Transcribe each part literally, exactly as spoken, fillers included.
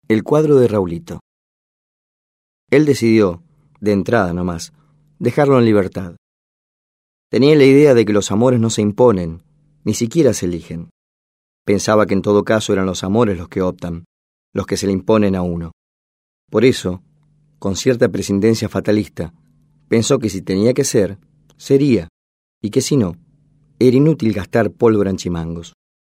El cuadro de Raulito. Él decidió, de entrada nomás, dejarlo en libertad. Tenía la idea de que los amores no se imponen, ni siquiera se eligen. Pensaba que en todo caso eran los amores los que optan, los que se le imponen a uno. Por eso, con cierta prescindencia fatalista, pensó que si tenía que ser, sería, y que si no, era inútil gastar pólvora en chimangos.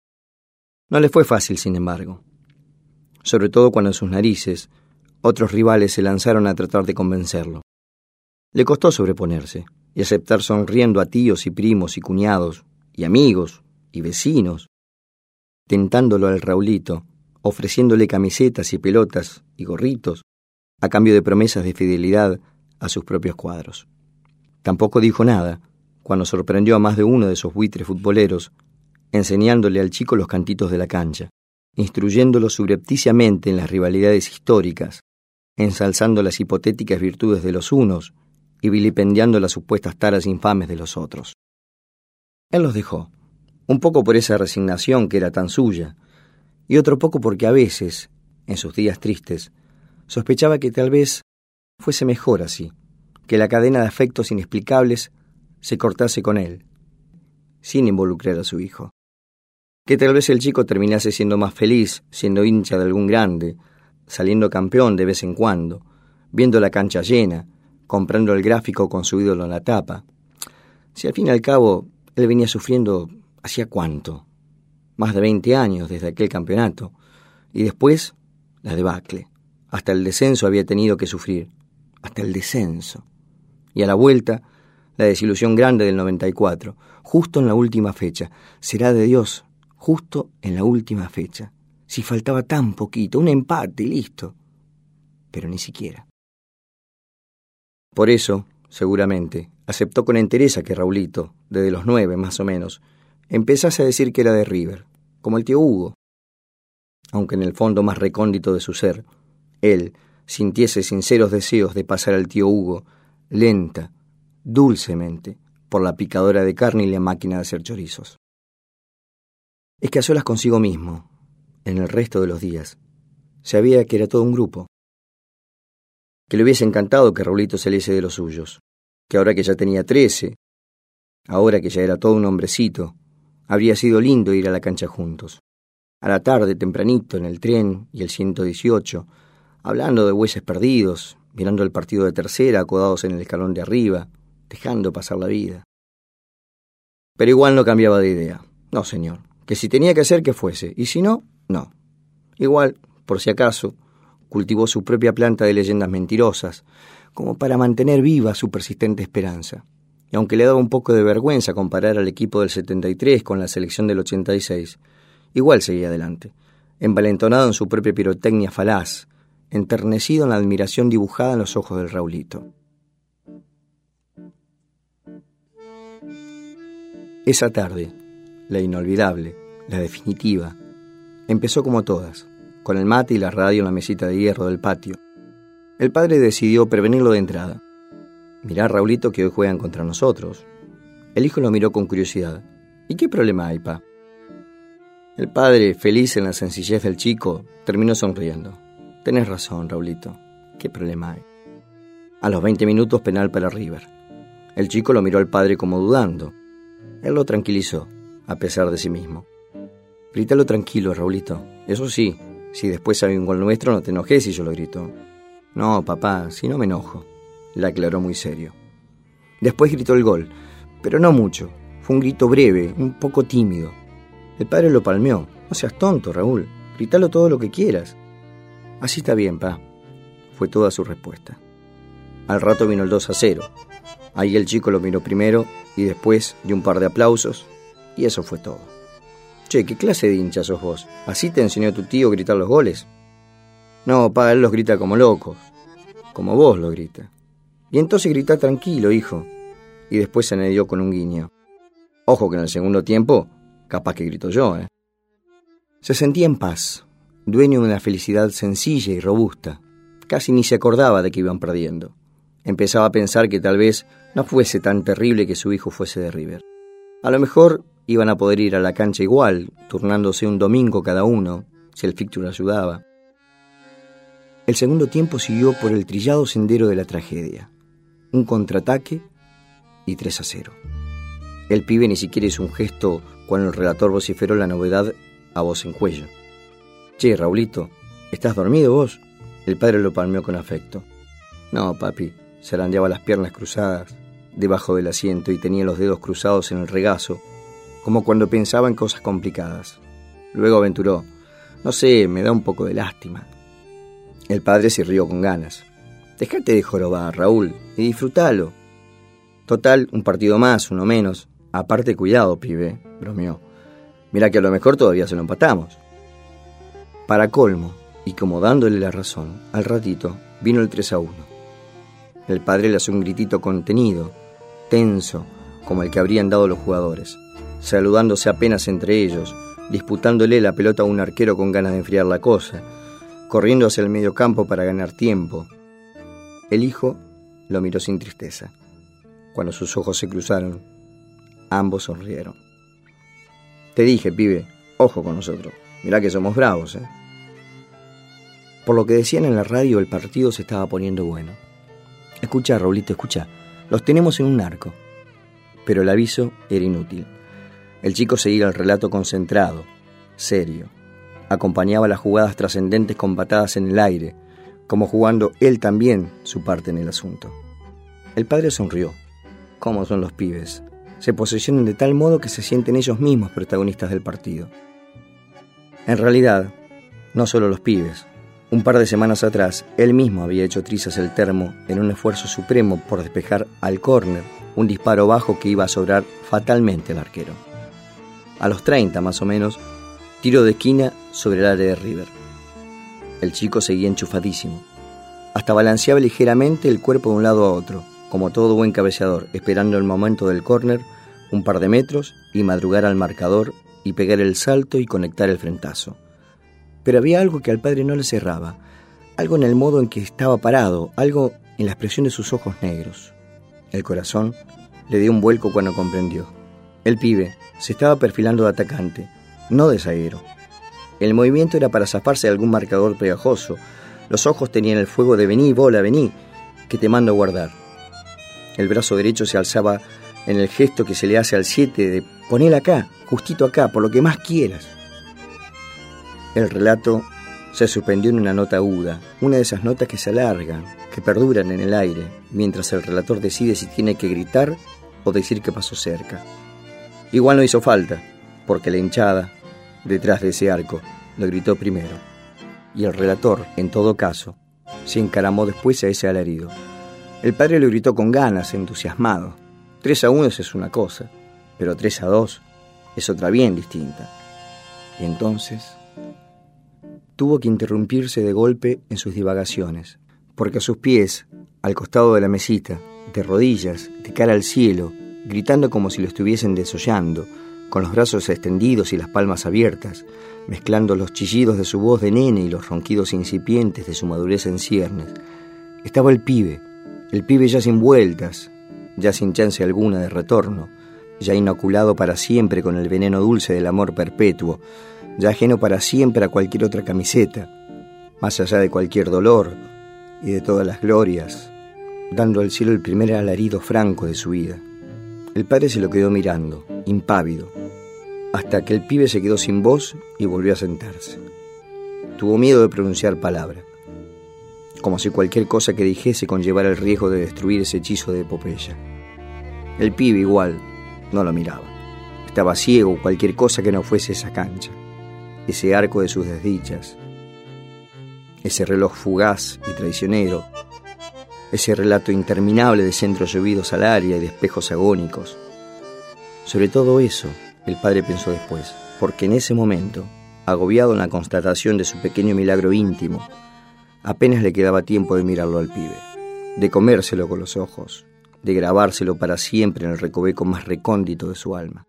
No le fue fácil, sin embargo, sobre todo cuando en sus narices otros rivales se lanzaron a tratar de convencerlo. Le costó sobreponerse y aceptar sonriendo a tíos y primos y cuñados y amigos y vecinos, tentándolo al Raulito, ofreciéndole camisetas y pelotas y gorritos a cambio de promesas de fidelidad a sus propios cuadros. Tampoco dijo nada cuando sorprendió a más de uno de esos buitres futboleros enseñándole al chico los cantitos de la cancha, instruyéndolo subrepticiamente en las rivalidades históricas, ensalzando las hipotéticas virtudes de los unos y vilipendiando las supuestas taras infames de los otros. Él los dejó, un poco por esa resignación que era tan suya, y otro poco porque a veces, en sus días tristes, sospechaba que tal vez fuese mejor así, que la cadena de afectos inexplicables se cortase con él, sin involucrar a su hijo. Que tal vez el chico terminase siendo más feliz, siendo hincha de algún grande, saliendo campeón de vez en cuando, viendo la cancha llena, comprando el gráfico con su ídolo en la tapa. Si al fin y al cabo él venía sufriendo ¿hacía cuánto? Más de veinte años desde aquel campeonato. Y después, la debacle. Hasta el descenso había tenido que sufrir. Hasta el descenso. Y a la vuelta, la desilusión grande del noventa y cuatro. Justo en la última fecha. Será de Dios, justo en la última fecha. Si faltaba tan poquito, un empate y listo. Pero ni siquiera. Por eso, seguramente, aceptó con entereza que Raulito, desde los nueve más o menos, empezase a decir que era de River, como el tío Hugo. Aunque en el fondo más recóndito de su ser, él sintiese sinceros deseos de pasar al tío Hugo, lenta, dulcemente, por la picadora de carne y la máquina de hacer chorizos. Es que a solas consigo mismo, en el resto de los días, sabía que era todo un grupo. Que le hubiese encantado que Raulito saliese de los suyos, que ahora que ya tenía trece, ahora que ya era todo un hombrecito, habría sido lindo ir a la cancha juntos. A la tarde, tempranito, en el tren y el ciento dieciocho, hablando de bueyes perdidos, mirando el partido de tercera, acodados en el escalón de arriba, dejando pasar la vida. Pero igual no cambiaba de idea. No, señor, que si tenía que hacer, que fuese, y si no, no. Igual, por si acaso, cultivó su propia planta de leyendas mentirosas, como para mantener viva su persistente esperanza. Y aunque le daba un poco de vergüenza comparar al equipo del setenta y tres con la selección del ochenta y seis, igual seguía adelante, envalentonado en su propia pirotecnia falaz, enternecido en la admiración dibujada en los ojos del Raulito. Esa tarde, la inolvidable, la definitiva, empezó como todas, con el mate y la radio en la mesita de hierro del patio. El padre decidió prevenirlo de entrada. Mirá, Raulito, que hoy juegan contra nosotros. El hijo lo miró con curiosidad. ¿Y qué problema hay, pa? El padre, feliz en la sencillez del chico, terminó sonriendo. Tenés razón, Raulito. ¿Qué problema hay? A los veinte minutos, penal para River. El chico lo miró al padre como dudando. Él lo tranquilizó, a pesar de sí mismo. Grítalo tranquilo, Raulito. Eso sí, si después hay un gol nuestro, no te enojes si yo lo grito. No, papá, si no me enojo, le aclaró muy serio. Después gritó el gol, pero no mucho. Fue un grito breve, un poco tímido. El padre lo palmeó. No seas tonto, Raúl. Grítalo todo lo que quieras. Así está bien, pa. Fue toda su respuesta. Al rato vino el dos a cero. Ahí el chico lo miró primero y después dio un par de aplausos y eso fue todo. Che, ¿qué clase de hincha sos vos? ¿Así te enseñó tu tío a gritar los goles? No, pa, él los grita como locos. Como vos lo grita. Y entonces grita tranquilo, hijo. Y después se añadió con un guiño. Ojo que en el segundo tiempo, capaz que grito yo, ¿eh? Se sentía en paz, dueño de una felicidad sencilla y robusta. Casi ni se acordaba de que iban perdiendo. Empezaba a pensar que tal vez no fuese tan terrible que su hijo fuese de River. A lo mejor iban a poder ir a la cancha igual, turnándose un domingo cada uno, si el fixture ayudaba. El segundo tiempo siguió por el trillado sendero de la tragedia. Un contraataque y tres a cero. El pibe ni siquiera hizo un gesto cuando el relator vociferó la novedad a voz en cuello. Che, Raulito, ¿estás dormido vos? El padre lo palmeó con afecto. No, papi, se arandeaba las piernas cruzadas debajo del asiento y tenía los dedos cruzados en el regazo, como cuando pensaba en cosas complicadas. Luego aventuró. No sé, me da un poco de lástima. El padre se rió con ganas. Dejate de jorobar, Raúl, y disfrútalo. Total, un partido más, uno menos. Aparte, cuidado, pibe, bromeó. Mirá que a lo mejor todavía se lo empatamos. Para colmo, y como dándole la razón, al ratito vino el tres a uno. El padre le hace un gritito contenido, tenso, como el que habrían dado los jugadores, saludándose apenas entre ellos, disputándole la pelota a un arquero con ganas de enfriar la cosa, corriendo hacia el mediocampo para ganar tiempo. El hijo lo miró sin tristeza. Cuando sus ojos se cruzaron, ambos sonrieron. Te dije, pibe, ojo con nosotros. Mirá que somos bravos, ¿eh? Por lo que decían en la radio, el partido se estaba poniendo bueno. Escucha, Raulito, escucha. Los tenemos en un arco. Pero el aviso era inútil. El chico seguía el relato concentrado, serio. Acompañaba las jugadas trascendentes con patadas en el aire, como jugando él también su parte en el asunto. El padre sonrió. ¿Cómo son los pibes? Se posesionan de tal modo que se sienten ellos mismos protagonistas del partido. En realidad, no solo los pibes. Un par de semanas atrás, él mismo había hecho trizas el termo en un esfuerzo supremo por despejar al córner un disparo bajo que iba a sobrar fatalmente al arquero. A los treinta, más o menos, tiro de esquina sobre el área de River. El chico seguía enchufadísimo. Hasta balanceaba ligeramente el cuerpo de un lado a otro, como todo buen cabeceador, esperando el momento del córner, un par de metros, y madrugar al marcador y pegar el salto y conectar el frentazo. Pero había algo que al padre no le cerraba, algo en el modo en que estaba parado, algo en la expresión de sus ojos negros. El corazón le dio un vuelco cuando comprendió. El pibe se estaba perfilando de atacante, no de zaguero. El movimiento era para zafarse de algún marcador pegajoso. Los ojos tenían el fuego de vení, bola, vení, que te mando a guardar. El brazo derecho se alzaba en el gesto que se le hace al siete de ponela acá, justito acá, por lo que más quieras. El relato se suspendió en una nota aguda, una de esas notas que se alargan, que perduran en el aire, mientras el relator decide si tiene que gritar o decir que pasó cerca. Igual no hizo falta, porque la hinchada, detrás de ese arco, lo gritó primero. Y el relator, en todo caso, se encaramó después a ese alarido. El padre lo gritó con ganas, entusiasmado. Tres a uno es una cosa, pero tres a dos es otra bien distinta. Y entonces tuvo que interrumpirse de golpe en sus divagaciones, porque a sus pies, al costado de la mesita, de rodillas, de cara al cielo, gritando como si lo estuviesen desollando, con los brazos extendidos y las palmas abiertas, mezclando los chillidos de su voz de nene y los ronquidos incipientes de su madurez en ciernes, estaba el pibe, el pibe ya sin vueltas, ya sin chance alguna de retorno, ya inoculado para siempre con el veneno dulce del amor perpetuo, ya ajeno para siempre a cualquier otra camiseta, más allá de cualquier dolor y de todas las glorias, dando al cielo el primer alarido franco de su vida. El padre se lo quedó mirando, impávido, hasta que el pibe se quedó sin voz y volvió a sentarse. Tuvo miedo de pronunciar palabra, como si cualquier cosa que dijese conllevara el riesgo de destruir ese hechizo de epopeya. El pibe igual no lo miraba. Estaba ciego o cualquier cosa que no fuese esa cancha, ese arco de sus desdichas, ese reloj fugaz y traicionero, ese relato interminable de centros llovidos al área y de espejos agónicos. Sobre todo eso, el padre pensó después, porque en ese momento, agobiado en la constatación de su pequeño milagro íntimo, apenas le quedaba tiempo de mirarlo al pibe, de comérselo con los ojos, de grabárselo para siempre en el recoveco más recóndito de su alma.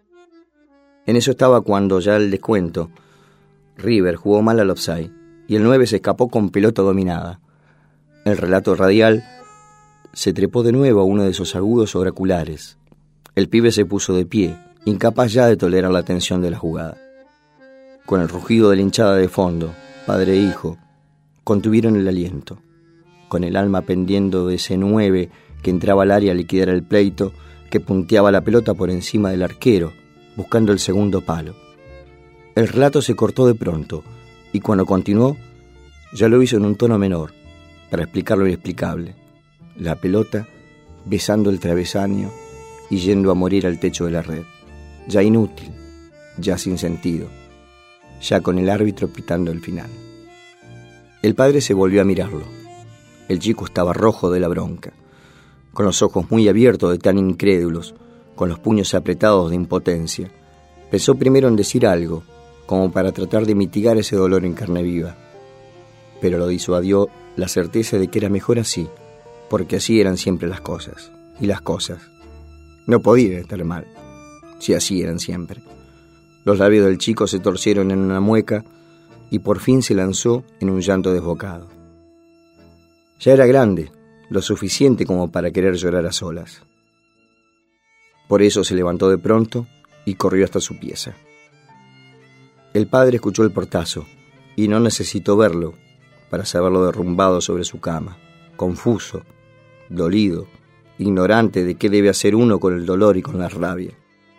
En eso estaba cuando, ya el descuento, River jugó mal al offside y el nueve se escapó con pelota dominada. El relato radial se trepó de nuevo a uno de esos agudos oraculares. El pibe se puso de pie, incapaz ya de tolerar la tensión de la jugada. Con el rugido de la hinchada de fondo, padre e hijo, contuvieron el aliento. Con el alma pendiendo de ese nueve que entraba al área a liquidar el pleito, que punteaba la pelota por encima del arquero, buscando el segundo palo. El relato se cortó de pronto, y cuando continuó, ya lo hizo en un tono menor, para explicar lo inexplicable. La pelota besando el travesaño y yendo a morir al techo de la red. Ya inútil, ya sin sentido, ya con el árbitro pitando el final. El padre se volvió a mirarlo. El chico estaba rojo de la bronca, con los ojos muy abiertos de tan incrédulos, con los puños apretados de impotencia. Pensó primero en decir algo, como para tratar de mitigar ese dolor en carne viva, pero lo disuadió la certeza de que era mejor así, porque así eran siempre las cosas, y las cosas no podían estar mal, si así eran siempre. Los labios del chico se torcieron en una mueca y por fin se lanzó en un llanto desbocado. Ya era grande, lo suficiente como para querer llorar a solas. Por eso se levantó de pronto y corrió hasta su pieza. El padre escuchó el portazo y no necesitó verlo para saberlo derrumbado sobre su cama, confuso, dolido, ignorante de qué debe hacer uno con el dolor y con la rabia.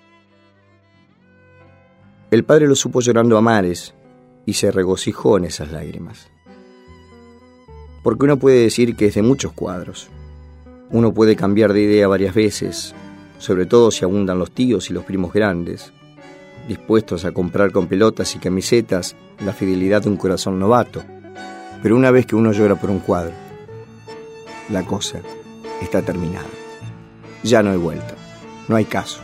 El padre lo supo llorando a mares y se regocijó en esas lágrimas. Porque uno puede decir que es de muchos cuadros. Uno puede cambiar de idea varias veces, sobre todo si abundan los tíos y los primos grandes, dispuestos a comprar con pelotas y camisetas la fidelidad de un corazón novato. Pero una vez que uno llora por un cuadro, la cosa está terminada. Ya no hay vuelta, no hay caso.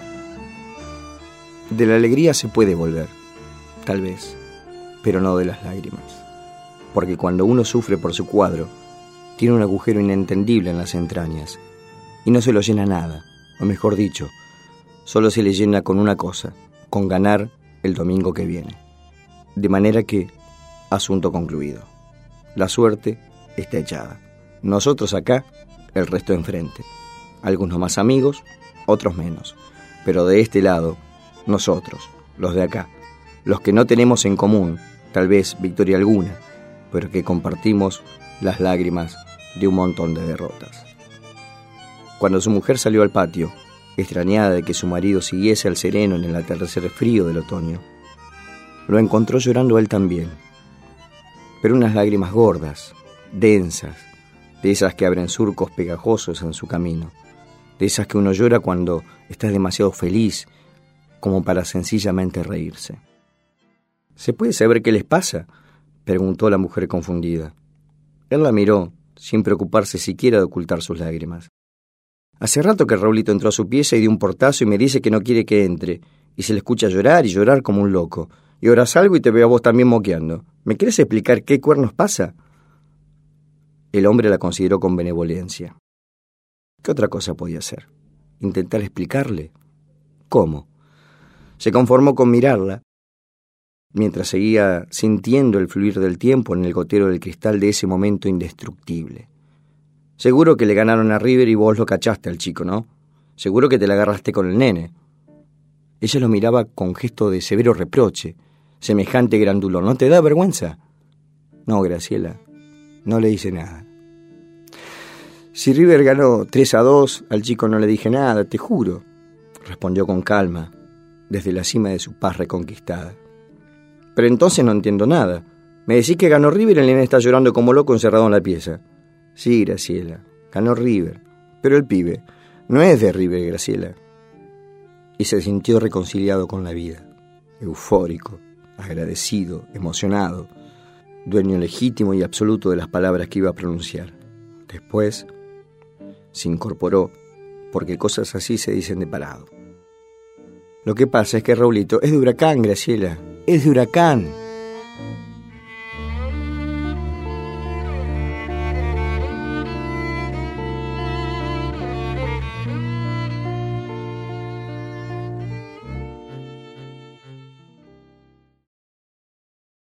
De la alegría se puede volver, tal vez, pero no de las lágrimas. Porque cuando uno sufre por su cuadro, tiene un agujero inentendible en las entrañas y no se lo llena nada, o mejor dicho, solo se le llena con una cosa, con ganar el domingo que viene. De manera que, asunto concluido. La suerte está echada. Nosotros acá, el resto enfrente. Algunos más amigos, otros menos. Pero de este lado, nosotros, los de acá, los que no tenemos en común, tal vez victoria alguna, pero que compartimos las lágrimas de un montón de derrotas. Cuando su mujer salió al patio, extrañada de que su marido siguiese al sereno en el atardecer frío del otoño, lo encontró llorando a él también, pero unas lágrimas gordas, densas, de esas que abren surcos pegajosos en su camino, de esas que uno llora cuando está demasiado feliz como para sencillamente reírse. ¿Se puede saber qué les pasa?, preguntó la mujer confundida. Él la miró, sin preocuparse siquiera de ocultar sus lágrimas. Hace rato que Raulito entró a su pieza y dio un portazo y me dice que no quiere que entre, y se le escucha llorar y llorar como un loco. Y ahora salgo y te veo a vos también moqueando. ¿Me quieres explicar qué cuernos pasa? El hombre la consideró con benevolencia. ¿Qué otra cosa podía hacer? ¿Intentar explicarle? ¿Cómo? Se conformó con mirarla, mientras seguía sintiendo el fluir del tiempo en el gotero del cristal de ese momento indestructible. Seguro que le ganaron a River y vos lo cachaste al chico, ¿no? Seguro que te la agarraste con el nene. Ella lo miraba con gesto de severo reproche. Semejante grandulón, ¿no te da vergüenza? No, Graciela, no le hice nada. Si River ganó tres a dos, al chico no le dije nada, te juro, respondió con calma, desde la cima de su paz reconquistada. Pero entonces no entiendo nada. Me decís que ganó River y el nene está llorando como loco encerrado en la pieza. Sí, Graciela, ganó River, pero el pibe no es de River, Graciela. Y se sintió reconciliado con la vida, eufórico, agradecido, emocionado, dueño legítimo y absoluto de las palabras que iba a pronunciar. Después se incorporó, porque cosas así se dicen de parado. Lo que pasa es que Raulito es de Huracán, Graciela, es de Huracán.